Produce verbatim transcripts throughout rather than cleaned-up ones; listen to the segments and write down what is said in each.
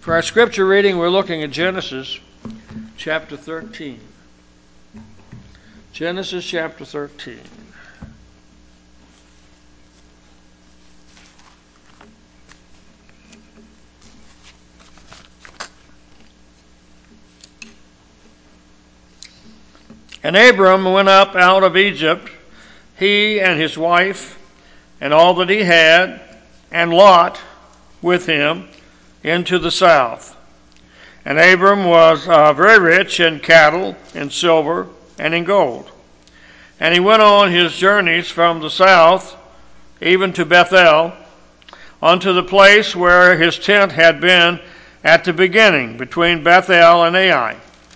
For our scripture reading, we're looking at Genesis chapter thirteen. Genesis chapter thirteen. And Abram went up out of Egypt, he and his wife, and all that he had, and Lot with him, into the south. And Abram was uh, very rich in cattle, in silver, and in gold. And he went on his journeys from the south, even to Bethel, unto the place where his tent had been at the beginning, between Bethel and Ai,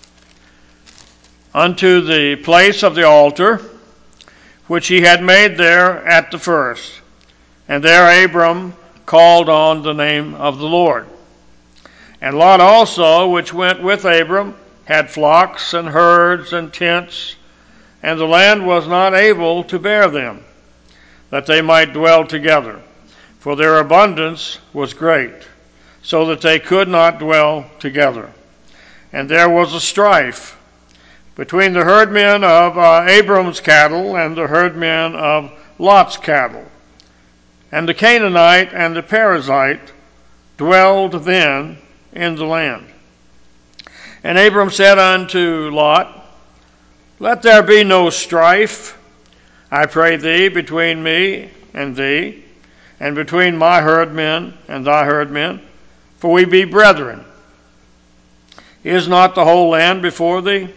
unto the place of the altar, which he had made there at the first. And there Abram called on the name of the Lord. And Lot also, which went with Abram, had flocks and herds and tents, and the land was not able to bear them, that they might dwell together, for their abundance was great, so that they could not dwell together. And there was a strife between the herdmen of uh, Abram's cattle and the herdmen of Lot's cattle. And the Canaanite and the Perizzite dwelled then in the land. And Abram said unto Lot, Let there be no strife, I pray thee, between me and thee, and between my herdmen and thy herdmen, for we be brethren. Is not the whole land before thee?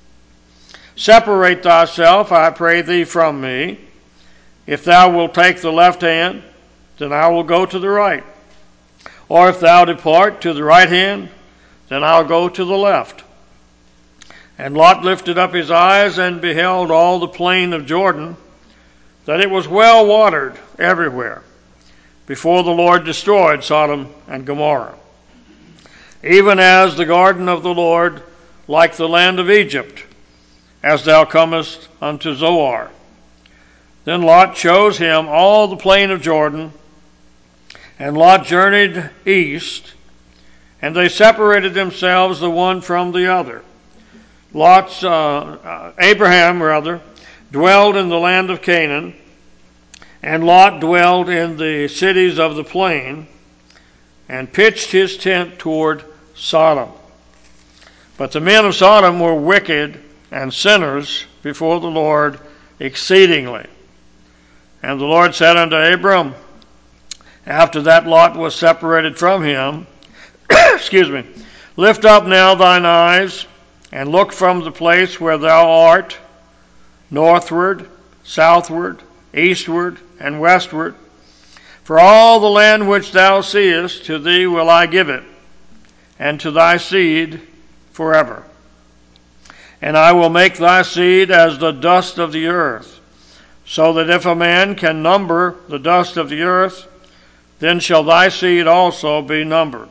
Separate thyself, I pray thee, from me. If thou wilt take the left hand, then I will go to the right. Or if thou depart to the right hand, then I'll go to the left. And Lot lifted up his eyes and beheld all the plain of Jordan, that it was well watered everywhere, before the Lord destroyed Sodom and Gomorrah, even as the garden of the Lord, like the land of Egypt, as thou comest unto Zoar. Then Lot chose him all the plain of Jordan, and Lot journeyed east, and they separated themselves the one from the other. Lot's, uh, uh, Abraham, rather, dwelled in the land of Canaan, and Lot dwelled in the cities of the plain, and pitched his tent toward Sodom. But the men of Sodom were wicked and sinners before the Lord exceedingly. And the Lord said unto Abram, after that Lot was separated from him, excuse me, Lift up now thine eyes, and look from the place where thou art, northward, southward, eastward, and westward. For all the land which thou seest, to thee will I give it, and to thy seed forever. And I will make thy seed as the dust of the earth, so that if a man can number the dust of the earth, then shall thy seed also be numbered.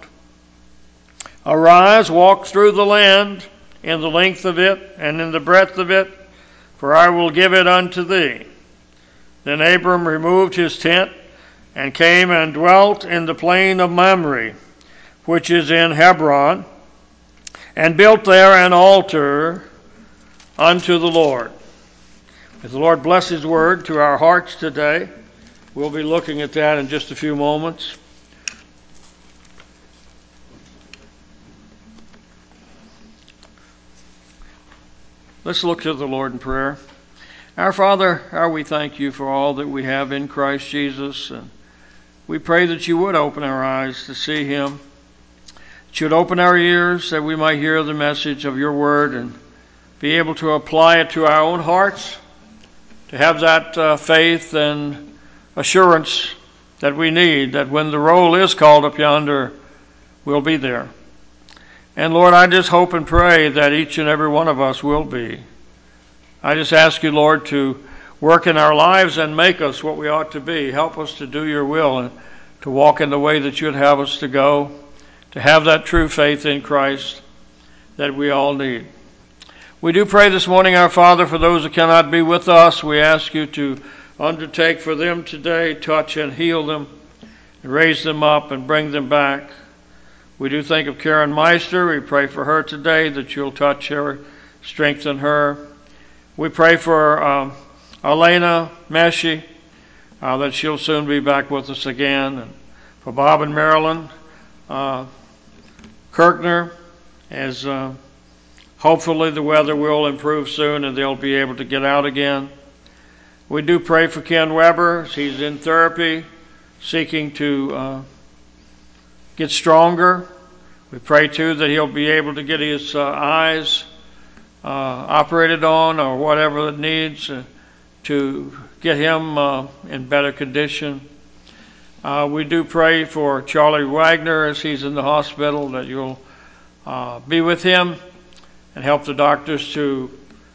Arise, walk through the land, in the length of it, and in the breadth of it, for I will give it unto thee. Then Abram removed his tent, and came and dwelt in the plain of Mamre, which is in Hebron, and built there an altar unto the Lord. May the Lord bless his word to our hearts today. We'll be looking at that in just a few moments. Let's look to the Lord in prayer. Our Father, how we thank you for all that we have in Christ Jesus. And we pray that you would open our eyes to see him, that you would open our ears that we might hear the message of your word and be able to apply it to our own hearts, to have that uh, faith and assurance that we need, that when the roll is called up yonder, we'll be there. And Lord, I just hope and pray that each and every one of us will be. I just ask you, Lord, to work in our lives and make us what we ought to be. Help us to do your will and to walk in the way that you'd have us to go, to have that true faith in Christ that we all need. We do pray this morning, our Father, for those who cannot be with us. We ask you to undertake for them today, touch and heal them, and raise them up and bring them back. We do think of Karen Meister. We pray for her today, that you'll touch her, strengthen her. We pray for um, Elena Meshi, uh, that she'll soon be back with us again. And for Bob and Marilyn uh, Kirkner, as uh, hopefully the weather will improve soon and they'll be able to get out again. We do pray for Ken Weber. He's in therapy, seeking to uh, get stronger. We pray too that he'll be able to get his uh, eyes uh, operated on, or whatever it needs uh, to get him uh, in better condition. Uh, we do pray for Charlie Wagner as he's in the hospital, that you'll uh, be with him and help the doctors to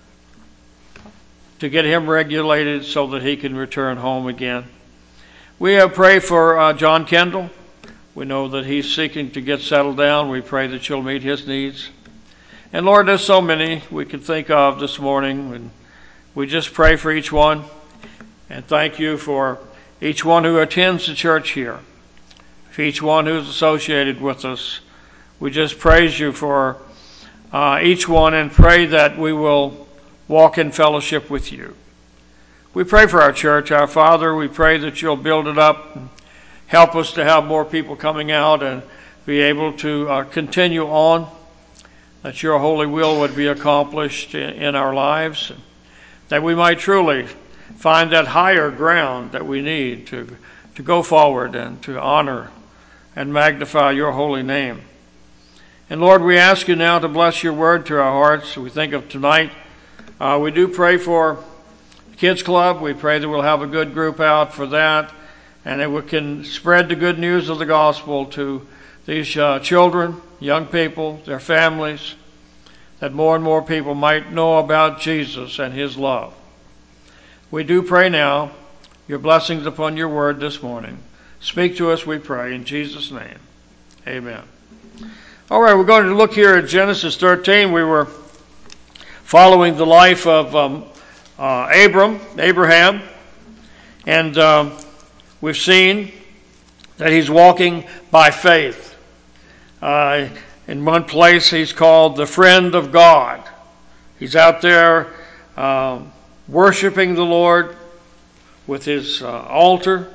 to get him regulated so that he can return home again. We have prayed for uh, John Kendall. We know that he's seeking to get settled down. We pray that you'll meet his needs. And Lord, there's so many we can think of this morning, and we just pray for each one and thank you for each one who attends the church here, for each one who's associated with us. We just praise you for uh, each one and pray that we will walk in fellowship with you. We pray for our church, our Father. We pray that you'll build it up and help us to have more people coming out and be able to uh, continue on, that your holy will would be accomplished in, in our lives, that we might truly find that higher ground that we need to, to go forward and to honor and magnify your holy name. And Lord, we ask you now to bless your word to our hearts. We think of tonight. Uh, we do pray for the Kids Club. We pray that we'll have a good group out for that, and that we can spread the good news of the gospel to these uh, children, young people, their families, that more and more people might know about Jesus and his love. We do pray now your blessings upon your word this morning. Speak to us, we pray, in Jesus' name. Amen. All right, we're going to look here at Genesis thirteen. We were following the life of um, uh, Abram, Abraham, and um, we've seen that he's walking by faith. Uh, in one place, he's called the friend of God. He's out there uh, worshiping the Lord with his uh, altar,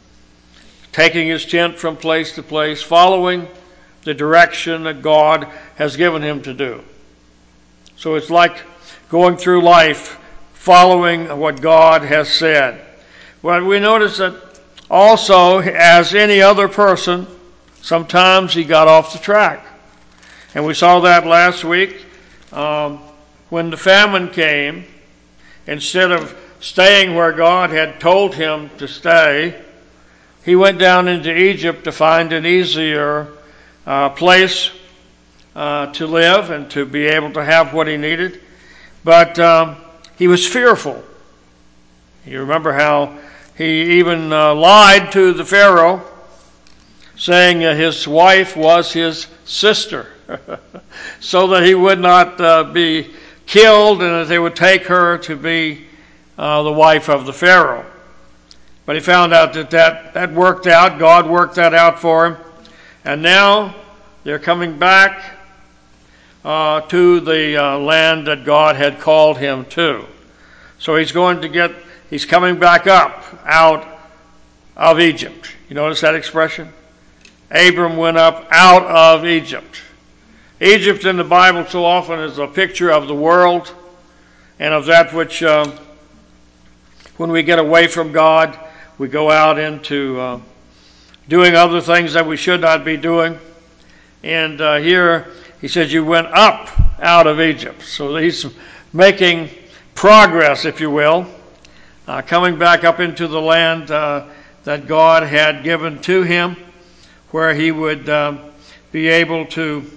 taking his tent from place to place, following the direction that God has given him to do. So it's like going through life following what God has said. Well, we notice that also, as any other person, sometimes he got off the track. And we saw that last week um, when the famine came. Instead of staying where God had told him to stay, he went down into Egypt to find an easier uh, place uh, to live and to be able to have what he needed. But um, he was fearful. You remember how he even uh, lied to the Pharaoh, saying uh, his wife was his sister, so that he would not uh, be killed and that they would take her to be uh, the wife of the Pharaoh. But he found out that, that that worked out. God worked that out for him. And now they're coming back uh, to the uh, land that God had called him to. So he's going to get, he's coming back up out of Egypt. You notice that expression? Abram went up out of Egypt. Egypt in the Bible so often is a picture of the world and of that which, uh, when we get away from God, we go out into uh, doing other things that we should not be doing. And uh, here he says you went up out of Egypt. So he's making progress, if you will, uh, coming back up into the land uh, that God had given to him, where he would um, be able to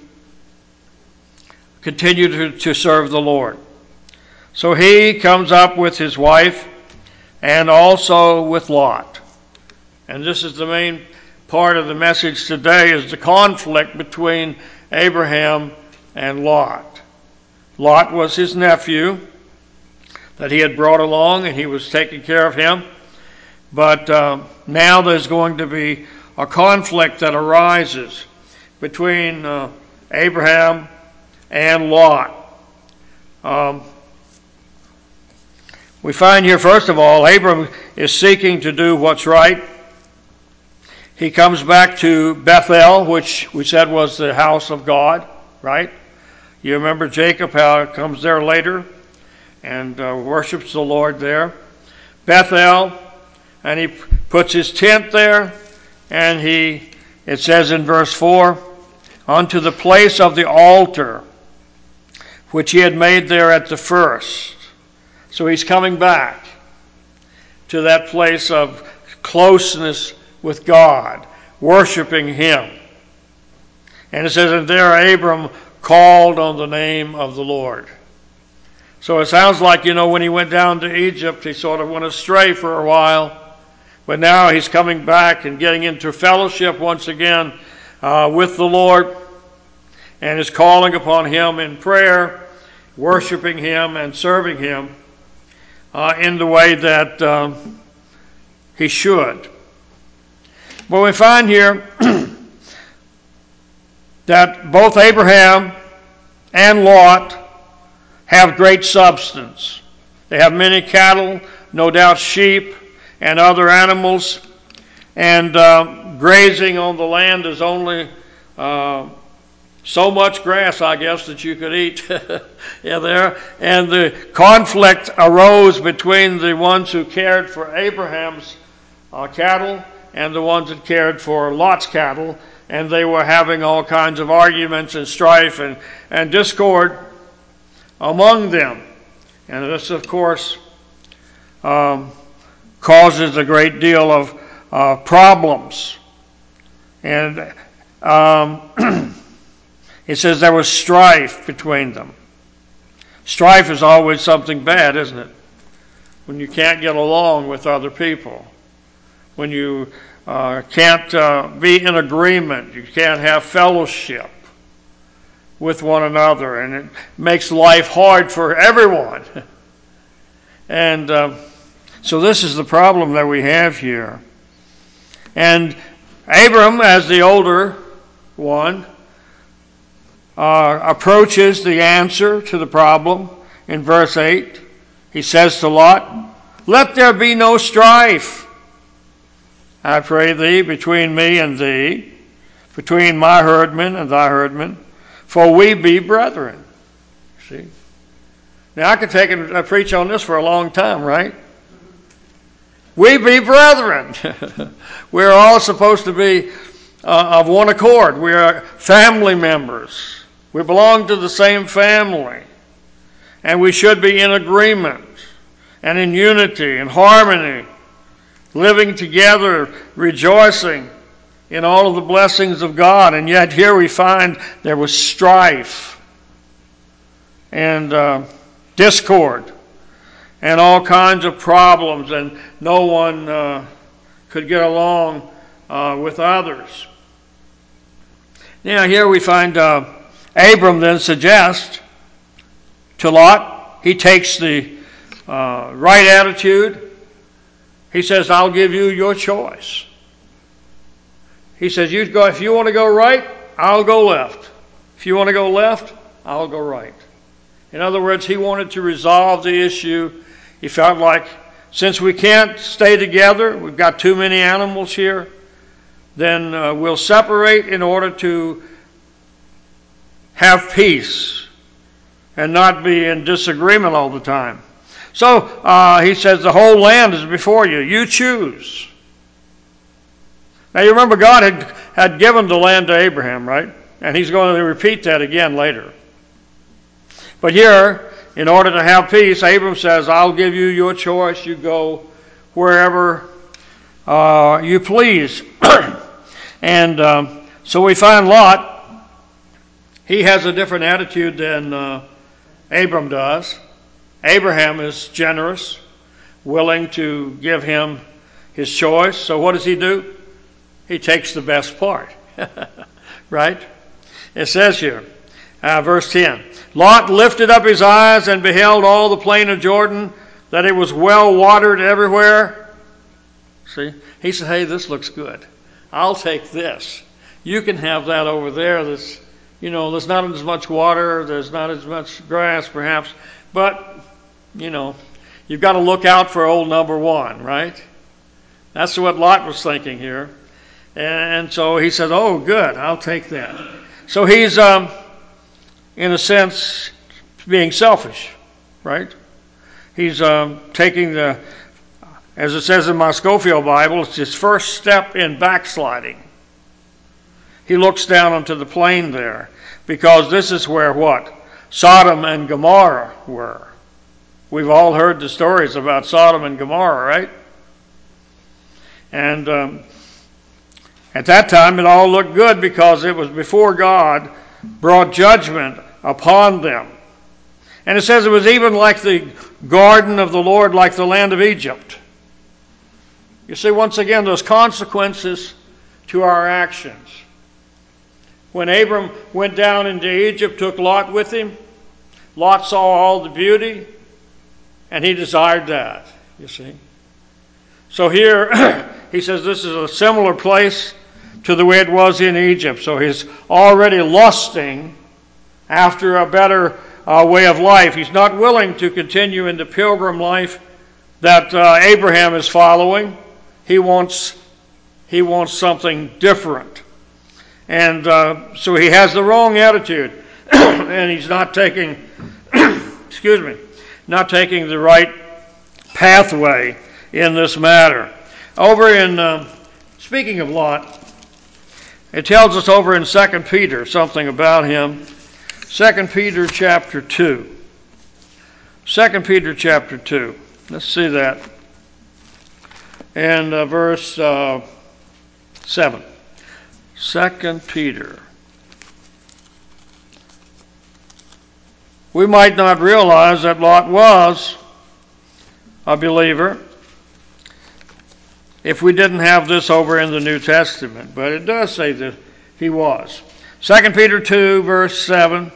continue to, to serve the Lord. So he comes up with his wife and also with Lot. And this is the main part of the message today, is the conflict between Abraham and Lot. Lot was his nephew that he had brought along, and he was taking care of him. But uh, now there's going to be a conflict that arises between uh, Abraham and Lot. Um, we find here, first of all, Abram is seeking to do what's right. He comes back to Bethel, which we said was the house of God, right? You remember Jacob, how it comes there later and uh, worships the Lord there. Bethel, and he puts his tent there, and he, it says in verse four, unto the place of the altar, which he had made there at the first. So he's coming back to that place of closeness with God, worshiping him. And it says, and there Abram called on the name of the Lord. So it sounds like, you know, when he went down to Egypt, he sort of went astray for a while. But now he's coming back and getting into fellowship once again uh, with the Lord, and is calling upon him in prayer, worshiping him and serving him uh, in the way that um, he should. But we find here that both Abraham and Lot have great substance. They have many cattle, no doubt sheep, and other animals. And uh, grazing on the land is only uh, so much grass, I guess, that you could eat yeah, there. And the conflict arose between the ones who cared for Abraham's uh, cattle and the ones that cared for Lot's cattle. And they were having all kinds of arguments and strife and, and discord among them. And this, of course, um, causes a great deal of uh, problems. And um, it says there was strife between them. Strife is always something bad, isn't it? When you can't get along with other people. When you uh, can't uh, be in agreement. You can't have fellowship with one another, and it makes life hard for everyone. And uh, so this is the problem that we have here. And Abram, as the older one, uh, approaches the answer to the problem in verse eight. He says to Lot, let there be no strife, I pray thee, between me and thee, between my herdmen and thy herdmen, for we be brethren. See? Now I could take and uh, preach on this for a long time, right? We be brethren. We're all supposed to be uh, of one accord. We are family members. We belong to the same family. And we should be in agreement and in unity and harmony, living together, rejoicing in all of the blessings of God. And yet here we find there was strife and uh, discord and all kinds of problems, and no one uh, could get along uh, with others. Now here we find uh, Abram then suggests to Lot, he takes the uh, right attitude. He says, I'll give you your choice. He says, you go, if you want to go right, I'll go left. If you want to go left, I'll go right. In other words, he wanted to resolve the issue. He felt like, since we can't stay together, we've got too many animals here, then uh, we'll separate in order to have peace and not be in disagreement all the time. So uh, he says, the whole land is before you. You choose. Now you remember God had, had given the land to Abraham, right? And he's going to repeat that again later. But here, in order to have peace, Abram says, I'll give you your choice. You go wherever uh, you please. And um, so we find Lot, he has a different attitude than uh, Abram does. Abraham is generous, willing to give him his choice. So what does he do? He takes the best part. Right? It says here, uh, verse ten, Lot lifted up his eyes and beheld all the plain of Jordan, that it was well watered everywhere. See? He said, hey, this looks good. I'll take this. You can have that over there. That's, you know, there's not as much water, there's not as much grass, perhaps, but, you know, you've got to look out for old number one, right? That's what Lot was thinking here. And so he said, oh, good, I'll take that. So he's, um, in a sense, being selfish, right? He's um, taking the, as it says in my Scofield Bible, it's his first step in backsliding. He looks down onto the plain there, because this is where what? Sodom and Gomorrah were. We've all heard the stories about Sodom and Gomorrah, right? And um, at that time it all looked good because it was before God brought judgment upon them. And it says it was even like the garden of the Lord, like the land of Egypt. You see, once again, those consequences to our actions. When Abram went down into Egypt, took Lot with him, Lot saw all the beauty, and he desired that, you see. So here, he says this is a similar place to the way it was in Egypt. So he's already lusting after a better uh, way of life. He's not willing to continue in the pilgrim life that uh, Abraham is following. He wants, he wants something different. And uh, so he has the wrong attitude, and he's not taking, excuse me, not taking the right pathway in this matter. Over in, uh, speaking of Lot, it tells us over in Second Peter something about him. Second Peter chapter two. Second Peter chapter two. Let's see that. And uh, verse uh, seven. Second Peter. We might not realize that Lot was a believer if we didn't have this over in the New Testament, but it does say that he was. Second Peter two, verse seven,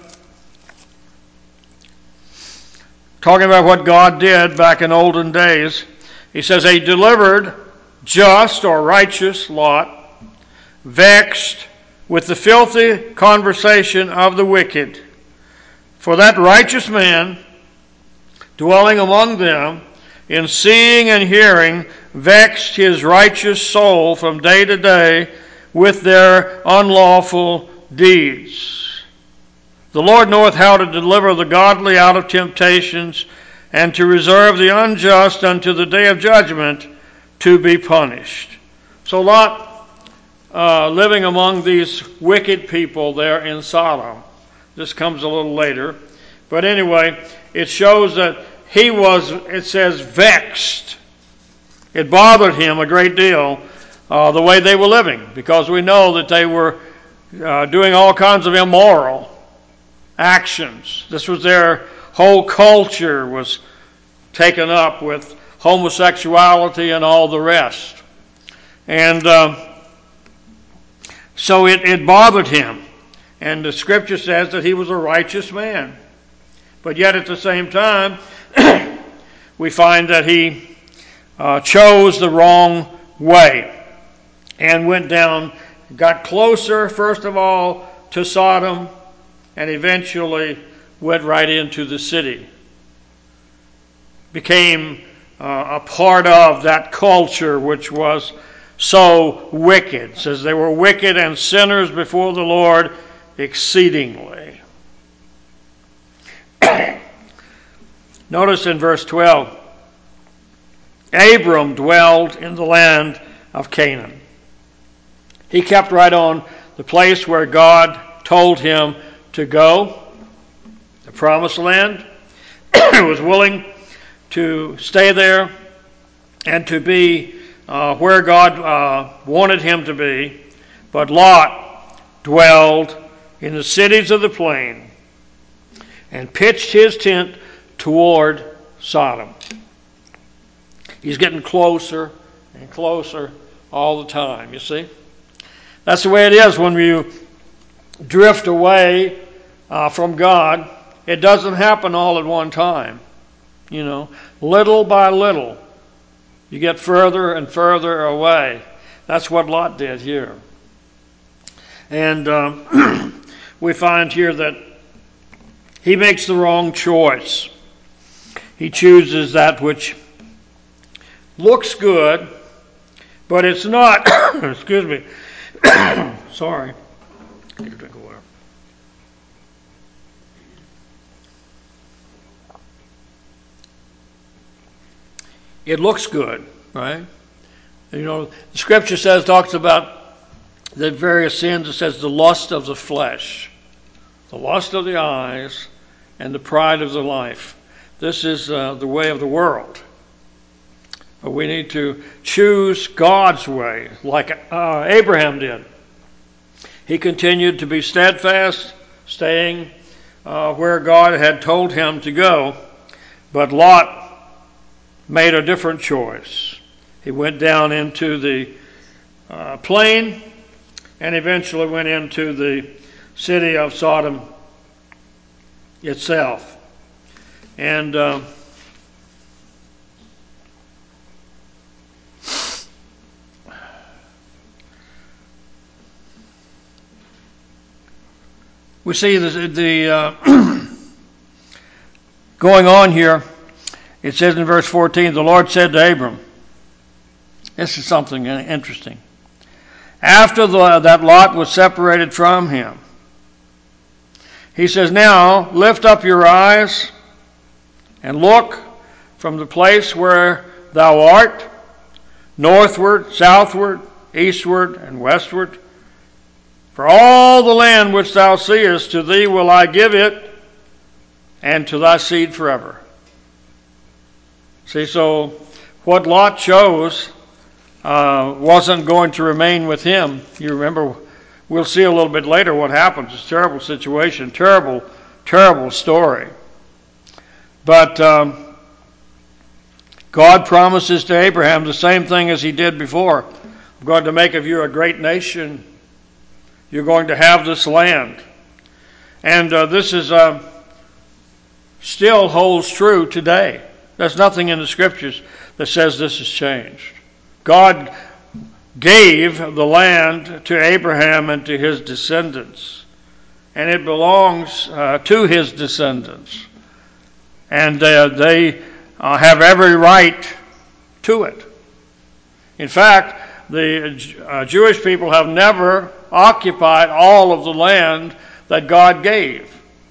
talking about what God did back in olden days. He says, he delivered just or righteous Lot, vexed with the filthy conversation of the wicked. For that righteous man, dwelling among them, in seeing and hearing, vexed his righteous soul from day to day with their unlawful deeds. The Lord knoweth how to deliver the godly out of temptations, and to reserve the unjust unto the day of judgment to be punished. So Lot, uh, living among these wicked people there in Sodom. This comes a little later. But anyway, it shows that he was, it says, vexed. It bothered him a great deal, uh, the way they were living, because we know that they were uh, doing all kinds of immoral actions. This was their whole culture was taken up with homosexuality and all the rest. And um, so it, it bothered him. And the scripture says that he was a righteous man. But yet at the same time, we find that he uh, chose the wrong way and went down, got closer, first of all, to Sodom, and eventually went right into the city. Became uh, a part of that culture which was so wicked. It says they were wicked and sinners before the Lord exceedingly. Notice in verse twelve, Abram dwelled in the land of Canaan. He kept right on the place where God told him to go, the promised land. He was willing to stay there and to be uh, where God uh, wanted him to be. But Lot dwelled in the cities of the plain and pitched his tent toward Sodom. He's getting closer and closer all the time, you see. That's the way it is when you drift away uh, from God. It doesn't happen all at one time. You know, little by little, you get further and further away. That's what Lot did here. And um, we find here that he makes the wrong choice. He chooses that which looks good, but it's not. Excuse me. Sorry. Take a drink of water. It looks good, right? You know, the scripture says, talks about the various sins. It says the lust of the flesh, the lust of the eyes, and the pride of the life. This is uh, the way of the world. But we need to choose God's way, like uh, Abraham did. He continued to be steadfast, staying uh, where God had told him to go. But Lot made a different choice. He went down into the uh, plain and eventually went into the city of Sodom itself. And uh, we see the, the uh, going on here. It says in verse fourteen, the Lord said to Abram, this is something interesting. After the, that Lot was separated from him, he says, now lift up your eyes and look from the place where thou art, northward, southward, eastward, and westward. For all the land which thou seest, to thee will I give it, and to thy seed forever. See, so what Lot chose uh, wasn't going to remain with him. You remember, we'll see a little bit later what happens. It's a terrible situation, terrible, terrible story. But um, God promises to Abraham the same thing as he did before. I'm going to make of you a great nation. You're going to have this land. And uh, this is uh, still holds true today. There's nothing in the scriptures that says this has changed. God gave the land to Abraham and to his descendants. And it belongs uh, to his descendants. And uh, they uh, have every right to it. In fact, the uh, Jewish people have never occupied all of the land that God gave.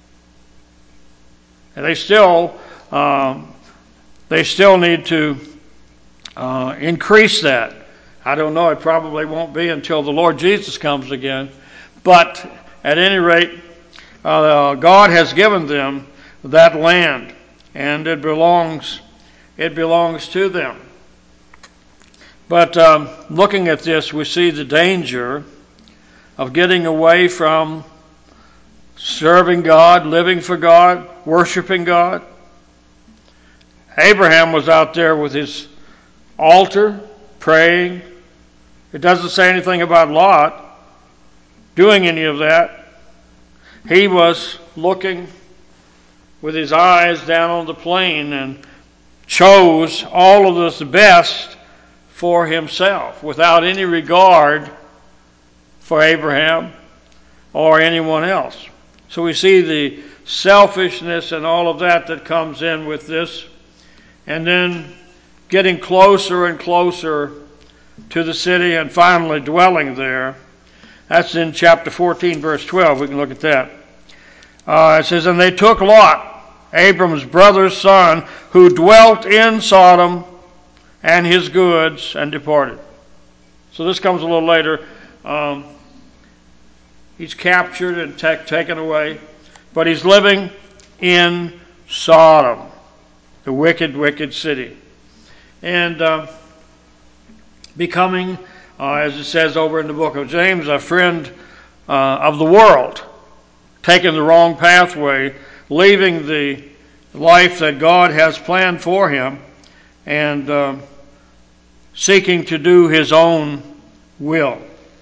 And they still, um, they still need to uh, increase that. I don't know, it probably won't be until the Lord Jesus comes again. But at any rate, uh, God has given them that land, and it belongs, it belongs to them. But um, looking at this, we see the danger of getting away from serving God, living for God, worshiping God. Abraham was out there with his altar, praying. It doesn't say anything about Lot doing any of that. He was looking with his eyes down on the plain and chose all of this best for himself without any regard for Abraham or anyone else. So we see the selfishness and all of that that comes in with this. And then getting closer and closer to the city and finally dwelling there. That's in chapter fourteen, verse twelve. We can look at that. Uh, it says, and they took Lot, Abram's brother's son, who dwelt in Sodom, and his goods, and departed. So this comes a little later. Um, he's captured and t- taken away, but he's living in Sodom, the wicked, wicked city. And uh, becoming, uh, as it says over in the book of James, a friend uh, of the world, taking the wrong pathway, leaving the life that God has planned for him, and uh, seeking to do his own will.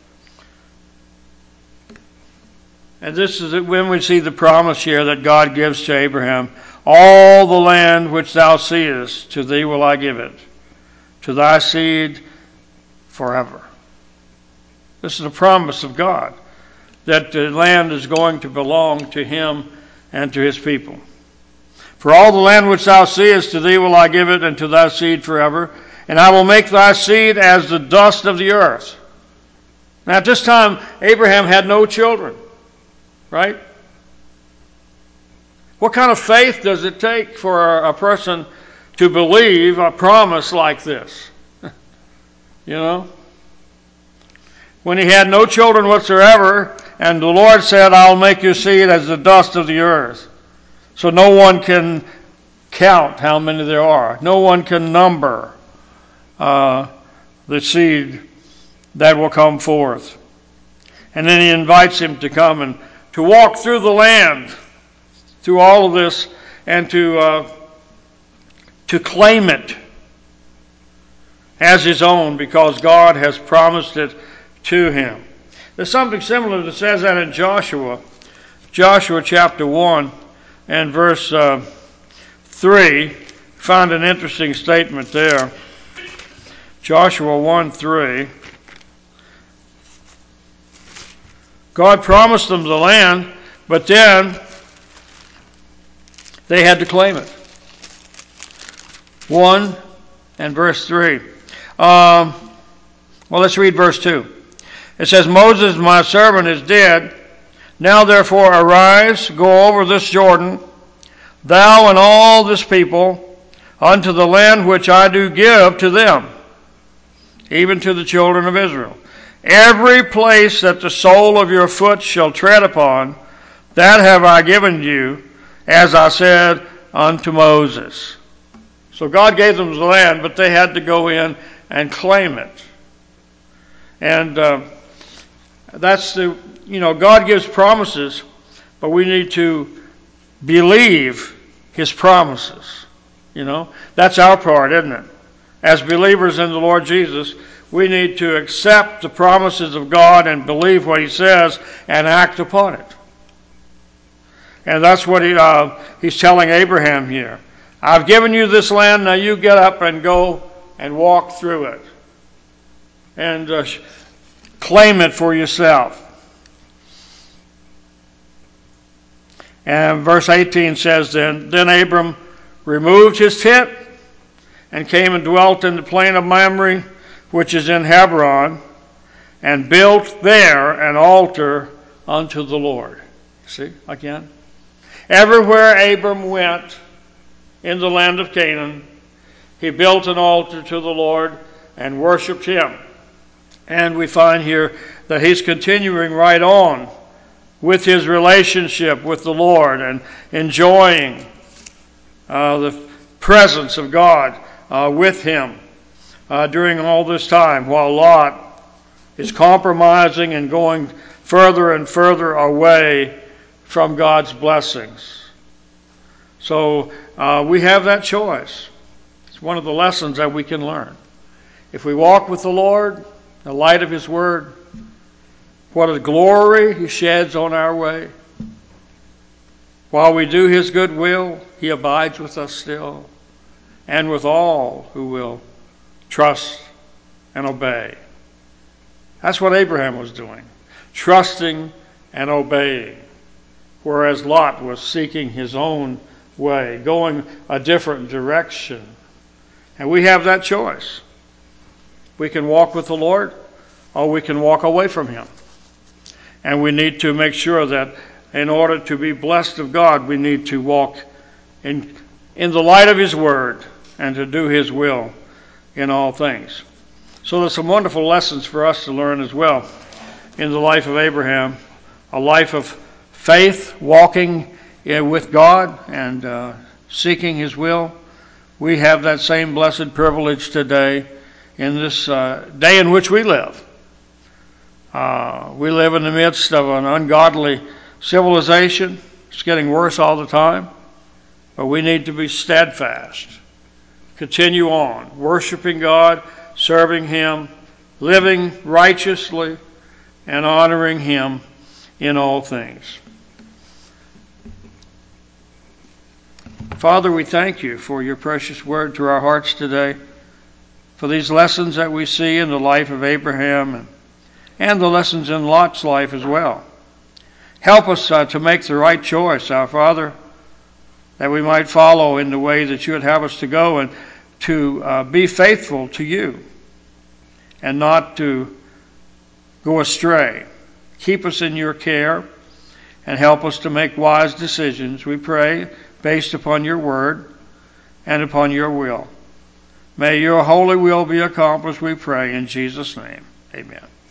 And this is when we see the promise here that God gives to Abraham. All the land which thou seest, to thee will I give it, to thy seed forever. This is a promise of God. that the land is going to belong to him and to his people. For all the land which thou seest, to thee will I give it, and to thy seed forever. And I will make thy seed as the dust of the earth. Now at this time, Abraham had no children, right? What kind of faith does it take for a person to believe a promise like this? You know? When he had no children whatsoever, and the Lord said, I'll make your seed as the dust of the earth. So no one can count how many there are. No one can number uh, the seed that will come forth. And then he invites him to come and to walk through the land, through all of this, and to uh, to claim it as his own, because God has promised it to him. There's something similar that says that in Joshua, Joshua chapter one and verse uh, three. Found an interesting statement there. Joshua one three. God promised them the land, but then they had to claim it. one and verse three. Um, well, let's read verse two. It says, Moses, my servant, is dead. Now therefore arise, go over this Jordan, thou and all this people, unto the land which I do give to them, even to the children of Israel. Every place that the sole of your foot shall tread upon, that have I given you, as I said unto Moses. So God gave them the land, but they had to go in and claim it. And uh, that's the, you know, God gives promises, but we need to believe his promises. You know, that's our part, isn't it? As believers in the Lord Jesus, we need to accept the promises of God and believe what he says and act upon it. And that's what he, uh, he's telling Abraham here. I've given you this land, now you get up and go and walk through it. And uh, claim it for yourself. And verse eighteen says, Then, then Abram removed his tent and came and dwelt in the plain of Mamre, which is in Hebron, and built there an altar unto the Lord. See, again. Everywhere Abram went in the land of Canaan, he built an altar to the Lord and worshiped him. And we find here that he's continuing right on with his relationship with the Lord and enjoying uh, the presence of God uh, with him uh, during all this time, while Lot is compromising and going further and further away from God's blessings. So uh, we have that choice. It's one of the lessons that we can learn. If we walk with the Lord, the light of his word, what a glory he sheds on our way. While we do his good will, he abides with us still, and with all who will trust and obey. That's what Abraham was doing, trusting and obeying, whereas Lot was seeking his own way, going a different direction. And we have that choice. We can walk with the Lord, or we can walk away from him. And we need to make sure that in order to be blessed of God, we need to walk in, in the light of his word and to do his will in all things. So there's some wonderful lessons for us to learn as well in the life of Abraham, a life of faith, walking with God and uh, seeking his will. We have that same blessed privilege today in this uh, day in which we live. Uh, we live in the midst of an ungodly civilization. It's getting worse all the time. But we need to be steadfast. Continue on, worshiping God, serving him, living righteously, and honoring him in all things. Father, we thank you for your precious word to our hearts today, for these lessons that we see in the life of Abraham and, and the lessons in Lot's life as well. Help us uh, to make the right choice, our Father, that we might follow in the way that you would have us to go, and to uh, be faithful to you and not to go astray. Keep us in your care and help us to make wise decisions, we pray, based upon your word and upon your will. May your holy will be accomplished, we pray, in Jesus' name. Amen.